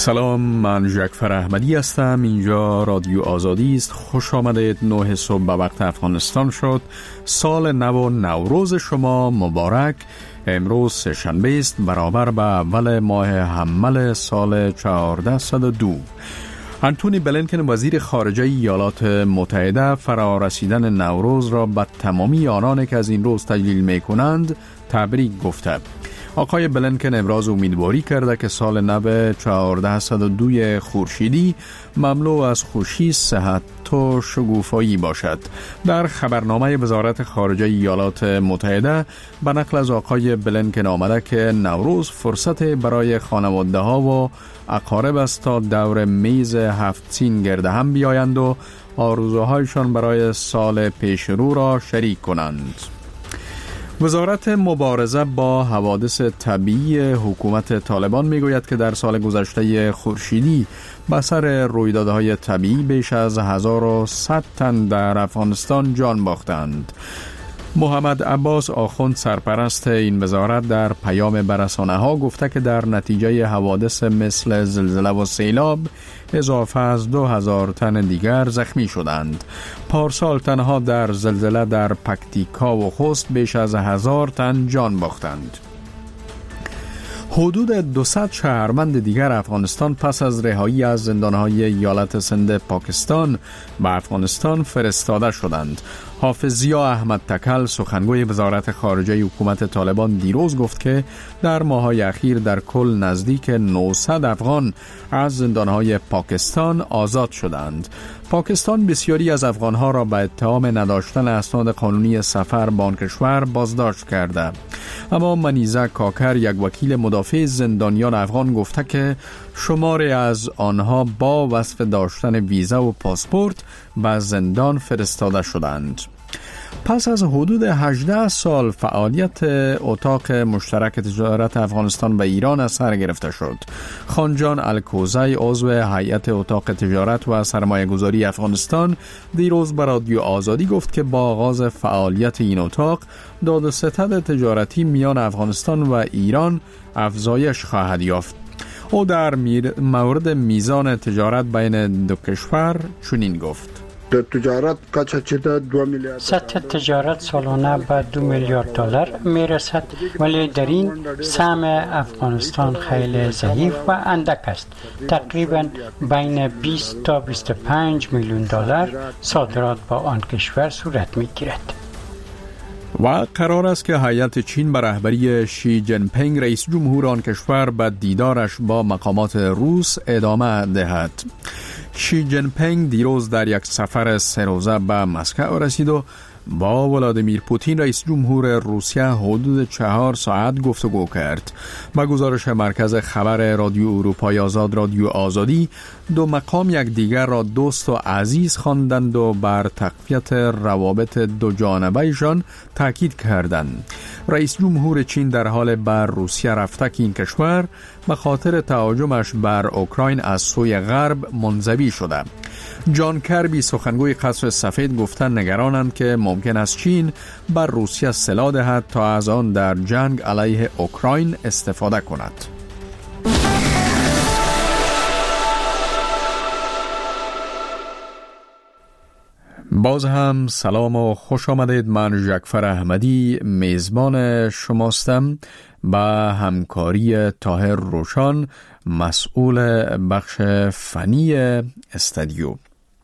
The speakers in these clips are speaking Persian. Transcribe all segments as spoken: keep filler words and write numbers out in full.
سلام، من جعفر احمدی هستم. اینجا رادیو آزادی است. خوش آمدید. نه صبح به وقت افغانستان شد. سال نو و نوروز شما مبارک. امروز سه‌شنبه است، برابر به اول ماه حمل سال چهارصد و دو. انتونی بلینکن وزیر خارجه ایالات متحده فرا رسیدن نوروز را به تمامی آنان که از این روز تجلیل می کنند تبریک گفته. آقای بلینکن ابراز امیدواری کرده که سال نو چهارصد و دو خورشیدی مملو از خوشی، صحت و شگوفایی باشد. در خبرنامه وزارت خارجه ایالات متحده به نقل از آقای بلینکن آمده که نوروز فرصت برای خانواده ها و اقارب است تا دور میز هفت سین گرد هم بیایند و آرزوهایشان برای سال پیش رو را شریک کنند. وزارت مبارزه با حوادث طبیعی حکومت طالبان میگوید که در سال گذشته خورشیدی به سر رویدادهای طبیعی بیش از هزار و صد تن در افغانستان جان باختند. محمد عباس آخوند سرپرست این وزارت در پیام به رسانه‌ها گفته که در نتیجه حوادث مثل زلزله و سیلاب اضافه از دو هزار تن دیگر زخمی شدند. پارسال تنها در زلزله در پکتیکا و خوست بیش از هزار تن جان باختند. حدود دویست شهروند دیگر افغانستان پس از رهایی از زندانهای ایالت سند پاکستان به افغانستان فرستاده شدند. حافظ ضیا احمد تکل سخنگوی وزارت خارجه حکومت طالبان دیروز گفت که در ماه‌های اخیر در کل نزدیک نهصد افغان از زندانهای پاکستان آزاد شدند. پاکستان بسیاری از افغانها را به اتهام نداشتن اسناد قانونی سفر به آن کشور بازداشت کرده. اما منیزه کاکر، یک وکیل مدافع زندانیان افغان، گفته که شماری از آنها با وصف داشتن ویزا و پاسپورت به زندان فرستاده شدند. پس از حدود هجده سال فعالیت اتاق مشترک تجارت افغانستان و ایران از سر گرفته شد. خانجان الکوزی، عضو هیئت اتاق تجارت و سرمایه گذاری افغانستان، دیروز به رادیو آزادی گفت که با آغاز فعالیت این اتاق داد و ستد تجارتی میان افغانستان و ایران افزایش خواهد یافت. او در مورد میزان تجارت بین دو کشور چنین گفت: تجارت سطح تجارت سالانه به دو میلیارد دلار میرسد، ولی در این سهم افغانستان خیلی ضعیف و اندک است. تقریبا بین بیست تا بیست و پنج میلیون دلار صادرات با آن کشور صورت میگیرد. و قرار است که هیئت چین به رهبری شی جین پینگ رئیس جمهور آن کشور به دیدارش با مقامات روس ادامه دهد. شی جین پینگ دیروز در یک سفر سه روزه به مسکو رسید و با ولادیمیر پوتین رئیس جمهور روسیه حدود چهار ساعت گفتگو کرد. با گزارش مرکز خبر رادیو اروپای آزاد رادیو آزادی، دو مقام یک دیگر را دوست و عزیز خواندند و بر تقویت روابط دو جانبه‌شان تاکید کردند. رئیس جمهور چین در حال بر روسیه رفته که این کشور به خاطر تهاجمش بر اوکراین از سوی غرب منزوی شده. جان کربی سخنگوی قصر سفید گفته نگرانند که ممکن است چین بر روسیه سلاح دهد تا از آن در جنگ علیه اوکراین استفاده کند. باز هم سلام و خوش آمدید. من جعفر احمدی میزبان شماستم با همکاری طاهر روشان، مسئول بخش فنی استودیو.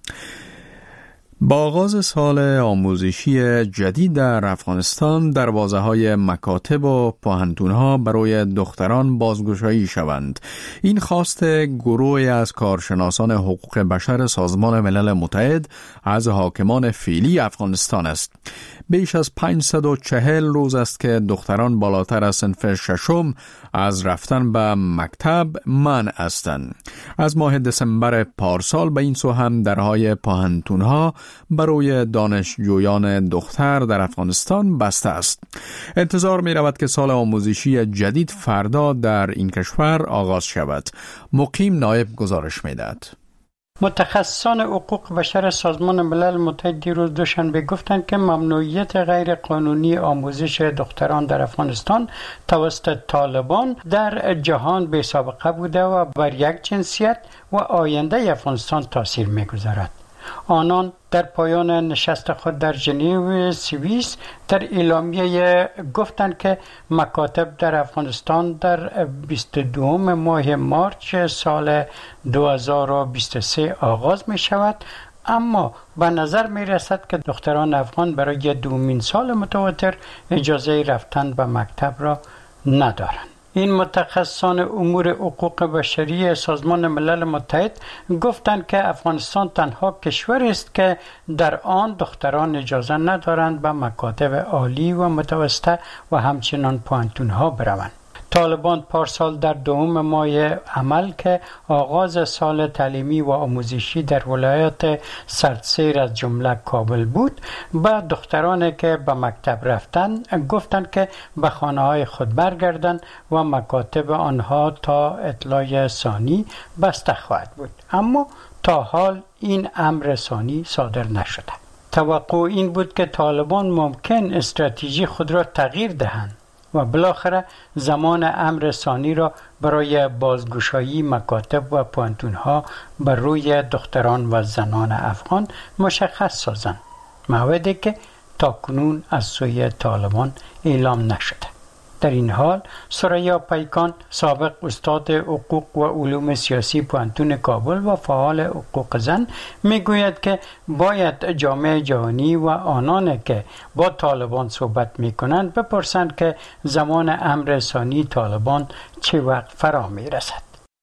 با آغاز سال آموزشی جدید در افغانستان، دروازه‌های مکاتب و پوهنتون‌ها برای دختران بازگشایی شوند. این خواست گروهی از کارشناسان حقوق بشر سازمان ملل متحد از حاکمان فعلی افغانستان است. بیش از پانصد و چهل روز است که دختران بالاتر از صنف ششم از رفتن به مکتب منع هستند. از ماه دسامبر پارسال به این سو هم درهای پوهنتون‌ها برای دانشجویان دختر در افغانستان بسته است. انتظار می رود که سال آموزشی جدید فردا در این کشور آغاز شود. مقیم نایب گزارش می دهد. متخصصان حقوق بشر سازمان ملل متحد دیروز دوشنبه گفتند که ممنوعیت غیر قانونی آموزش دختران در افغانستان توسط طالبان در جهان بی سابقه بوده و بر یک جنسیت و آینده افغانستان تاثیر می‌گذارد. آنان در پایان نشست خود در ژنو سوئیس در اعلامیه گفتند که مکاتب در افغانستان در بیست و دو ماه مارچ سال دو هزار و بیست و سه آغاز می شود، اما به نظر می رسد که دختران افغان برای دومین سال متواتر اجازه رفتن به مکتب را ندارند. این متخصصان امور حقوق بشری سازمان ملل متحد گفتند که افغانستان تنها کشوری است که در آن دختران اجازه ندارند به مکاتب عالی و متوسطه و همچنان پوهنتون‌ها بروند. طالبان پارسال در دوم ماه عمل که آغاز سال تعلیمی و آموزشی در ولایت سردسیر از جمله کابل بود، به دخترانی که به مکتب رفتن گفتند که به خانه‌های خود برگردند و مکاتب آنها تا اطلاع ثانی بسته خواهد بود، اما تا حال این امر ثانی صادر نشده. توقع این بود که طالبان ممکن استراتژی خود را تغییر دهند و بالاخره زمان امر ثانی را برای بازگشایی مکاتب و پوهنتون‌ها بر روی دختران و زنان افغان مشخص سازند، موعدی که تاکنون از سوی طالبان اعلام نشده. در این حال ثریا پیکان، سابق استاد حقوق و علوم سیاسی پوهنتون کابل و فعال حقوق زن، میگوید که باید جامعه جهانی و آنان که با طالبان صحبت میکنند بپرسند که زمان امر ثانی طالبان چه وقت فرا میرسد.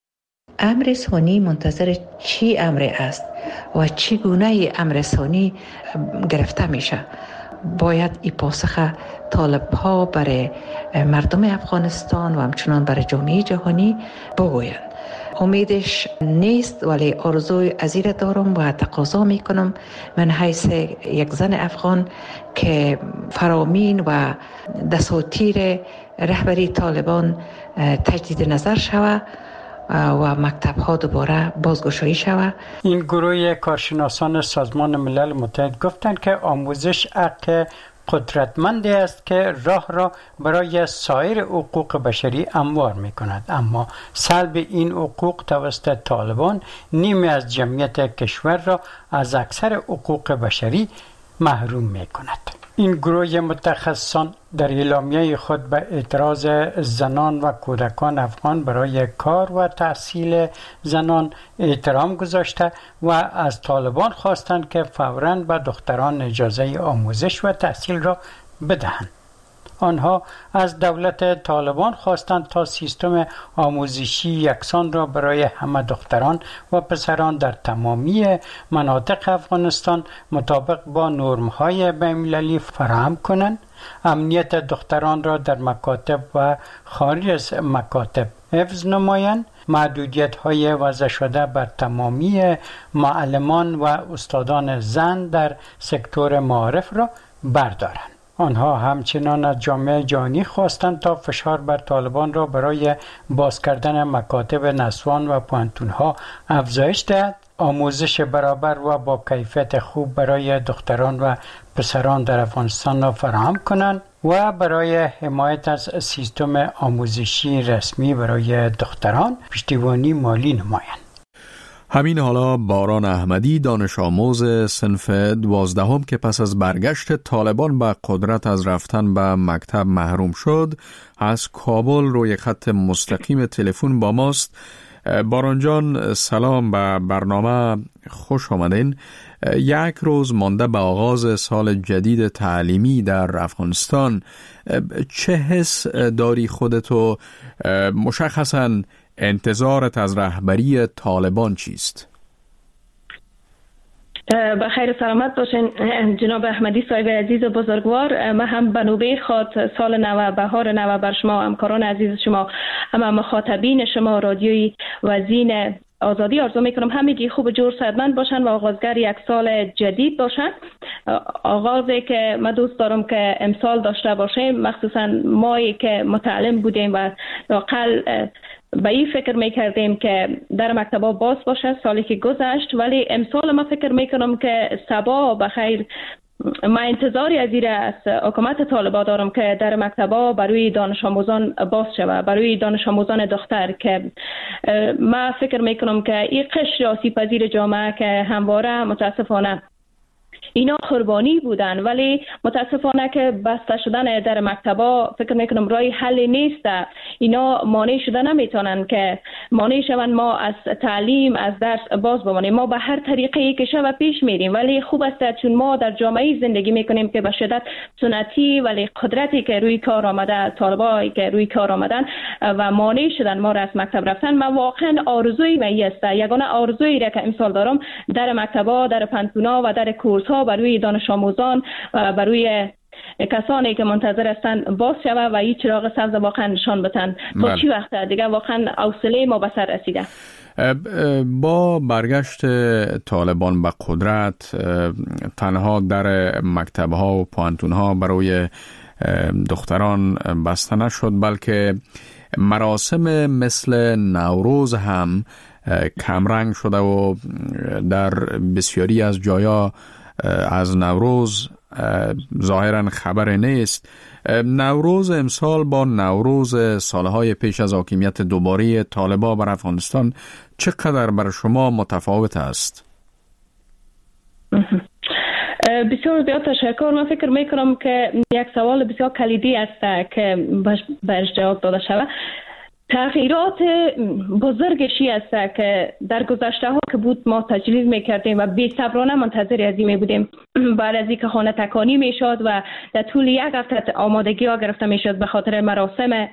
امر ثانی منتظر چی امر است و چگونه امر ثانی گرفته میشه؟ باید این پاسخ طالب ها برای مردم افغانستان و همچنان برای جامعه جهانی بگویند. امیدش نیست، ولی آرزوی ازیر دارم و تقاضا میکنم من حیث یک زن افغان که فرامین و دساتیر رهبری طالبان تجدید نظر شود و مکتب ها دوباره بازگشایی شود. این گروه کارشناسان سازمان ملل متحد گفتند که آموزش حق قدرتمندی است که راه را برای سایر حقوق بشری هموار می کند، اما سلب این حقوق توسط طالبان نیمی از جمعیت کشور را از اکثر حقوق بشری محروم می کند. این گروه متخصصان در اعلامیه خود به اعتراض زنان و کودکان افغان برای کار و تحصیل زنان احترام گذاشته و از طالبان خواستند که فوراً به دختران اجازه آموزش و تحصیل را بدهند. آنها از دولت طالبان خواستند تا سیستم آموزشی یکسان را برای همه دختران و پسران در تمامی مناطق افغانستان مطابق با نرم‌های بین‌المللی فراهم کنند، امنیت دختران را در مکاتب و خارج از مکاتب حفظ نمایند، محدودیت‌های وضع شده بر تمامی معلمان و استادان زن در سکتور معارف را بردارند. آنها همچنان از جامعه جهانی خواستند تا فشار بر طالبان را برای باز کردن مکاتب نسوان و پوهنتون‌ها افزایش دهد، آموزش برابر و با کیفیت خوب برای دختران و پسران در افغانستان را فراهم کنند و برای حمایت از سیستم آموزشی رسمی برای دختران پشتیبانی مالی نمایند. همین حالا باران احمدی، دانش آموز صنف دوازدهم که پس از برگشت طالبان به قدرت از رفتن به مکتب محروم شد، از کابل روی خط مستقیم تلفن با ماست. باران جان، سلام، به برنامه خوش آمدین. یک روز مانده به آغاز سال جدید تعلیمی در افغانستان، چه حس داری خودتو؟ مشخصاً انتظارت از رهبری طالبان چیست؟ بخیر سلامت باشین جناب احمدی صاحب عزیز و بزرگوار. من هم به نوبه خود سال نو، بهار نو بر شما، همکاران عزیز شما، همه مخاطبین شما رادیوی وزین آزادی آرزو میکنم همگی خوب و جور صحتمند باشن و آغازگر یک سال جدید باشن. آغازی که من دوست دارم که امسال داشته باشیم، مخصوصا مایی که متعلم بودیم و اقل به این فکر میکردیم که در مکتبا باز باشه سالی که گذشت، ولی امسال ما فکر میکنم که صبا بخیر. ما انتظاری از این از حکومت طالبان دارم که در مکتبا برای دانش آموزان باز شود، برای دانش آموزان دختر، که ما فکر میکنم که این قشر آسیب پذیر جامعه که همواره متاسفانه اینا قربانی بودن، ولی متاسفانه که بسته شدن در مکتبا فکر میکنم رای حل نیست. اینا مانع شده نمیتونن که مانع شون ما از تعلیم، از درس باز بمانیم. ما به هر طریقی که شود پیش میریم، ولی خوب است چون ما در جامعه زندگی میکنیم که به شدت سنتی، ولی قدرتی که روی کار آمده، طالبایی که روی کار آمدن و مانع شدن ما را از مکتب رفتن. من واقعا آرزوی من است، یگانه آرزویی را که امسال دارم در مکتبا، در پانتونا و در کورس ها برای دانش آموزان و برای کسانی که منتظر هستند باز شود و این چراغ سبز واقعا نشان بدن. تا چی وقت دیگه واقعا حوصله ما به سر رسیده. با برگشت طالبان به قدرت تنها در مکتب‌ها و پانتون‌ها برای دختران بسته نشد، بلکه مراسم مثل نوروز هم کمرنگ شده و در بسیاری از جایا از نوروز ظاهرا خبر نیست. نوروز امسال با نوروز سالهای پیش از حاکمیت دوباره طالبان بر افغانستان چقدر بر شما متفاوت است؟ بسیار زیاد تشکر. من فکر میکنم که یک سوال بسیار کلیدی است که بهش جواب داده شود. تغییرات بزرگشی است که در گذشته ها که بود ما تجلیل میکردیم و بی صبرانه منتظر از این می بودیم. بعد از اینکه خانه تکانی میشد و در طول یک هفته آمادگی ها گرفته میشد به خاطر مراسم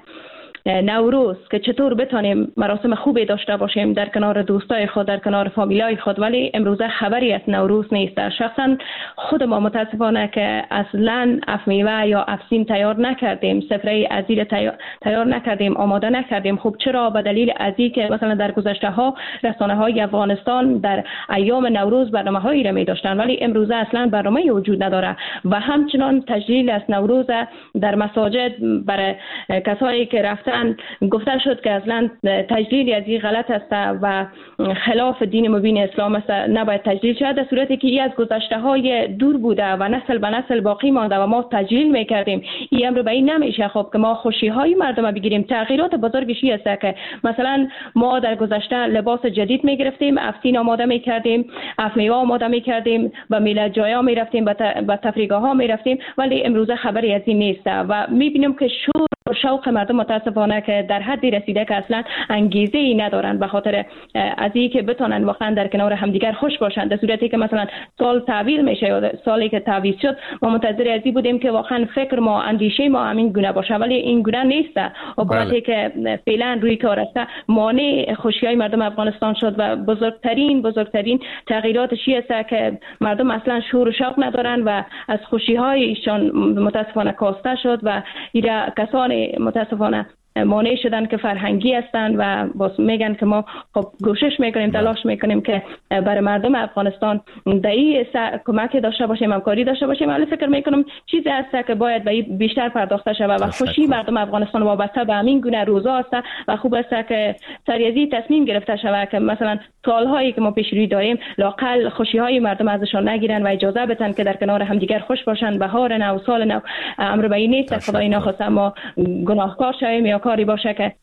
نوروز که چطور بتانیم مراسم خوبی داشته باشیم در کنار دوستای خود، در کنار فامیلای خود، ولی امروزه خبری از نوروز نیست. شخصا خود ما متاسفانه که اصلا اف میوه یا افسین تیار نکردیم، سفره ازیر تیار, تیار نکردیم، آماده نکردیم. خب چرا؟ به دلیل از اینکه مثلا در گذشته ها رسانه های افغانستان در ایام نوروز برنامه هایی را می داشتن، ولی امروزه اصلا برنامه وجود نداره و همچنان تجلیل از نوروز در مساجد برای کسایی که رفتن گفته شد که اصلا تجلیل از این غلط است و خلاف دین مبین اسلام است، نباید تجلیل شود، در صورتی که این از گذشته های دور بوده و نسل به نسل باقی مانده و ما تجلیل میکردیم. این امر به این نمیشه خب که ما خوشی های مردم بگیریم. تغییرات بزرگی است که مثلا ما در گذشته لباس جدید میگرفتیم، افسین آماده میکردیم، افمیوه آماده میکردیم، به میلاد جایا میرفتیم، به تفریحگاه ها میرفتیم، ولی امروزه خبری از این نیست و میبینیم که شور شوق مردم متاسفانه که در حدی رسیده که اصلا انگیزه ای ندارن به خاطر از این که بتونن واقعا در کنار همدیگر خوش باشن. در صورتی که مثلا سال تعویض میشه یا سالی که تعویض شد ما منتظر از این بودیم که واقعا فکر ما، اندیشه ما همین گونه باشه، ولی این گونه نیست. حکومتی که فعلا روی کار است مانع خوشیای مردم افغانستان شد و بزرگترین بزرگترین تغییرات چی است که مردم اصلا شور و شوق ندارن و از خوشی‌های ایشان متاسفانه کاسته شد و ایرا کسان متاسفانه مانع شدن که فرهنگی هستند و باز میگن که ما خب کوشش میکنیم، تلاش میکنیم که برای مردم افغانستان دایی کمک داشته باشیم، همکاری داشته باشیم، ولی فکر میکنم چیزی هست که باید به بیشتر پرداخته شود و خوشی مردم افغانستان وابسته به همین گونه روزا است و خوب است که سریعی تصمیم گرفته شود که مثلا سالهایی که ما پیش روی داریم لاقل خوشی های مردم ازشان نگیرن و اجازه بدن که در کنار همدیگر خوش باشن. بهار نو، سال نو، امر به این نیست خدای نخواسته ما گناهکار شویم یا کاری باشه که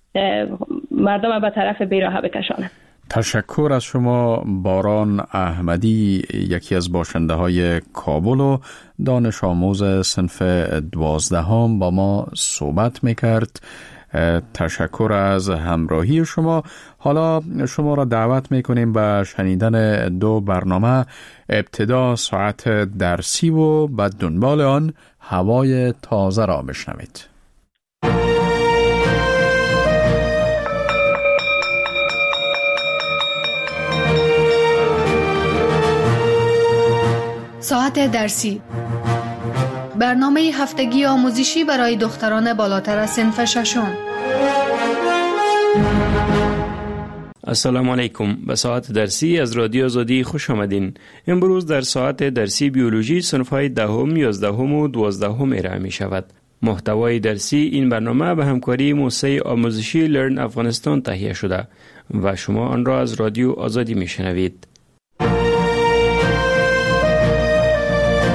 مردم به طرف بیراه بکشانه. تشکر از شما باران احمدی، یکی از باشنده های کابل و دانش آموز صنف دوازدهم با ما صحبت میکرد. تشکر از همراهی شما. حالا شما را دعوت میکنیم به شنیدن دو برنامه، ابتدا ساعت درسی و بعد دنبال آن هوای تازه را بشنوید. ساعت درسی، برنامه هفتگی آموزشی برای دختران بالاتر از صنف ششم. السلام علیکم. به ساعت درسی از رادیو آزادی خوش آمدین. امروز در ساعت درسی بیولوژی صنف‌های دهم، یازدهم و دوازدهم ارائه می شود. محتوای درسی این برنامه به همکاری موسسه آموزشی لرن افغانستان تهیه شده و شما آن را از رادیو آزادی میشنوید.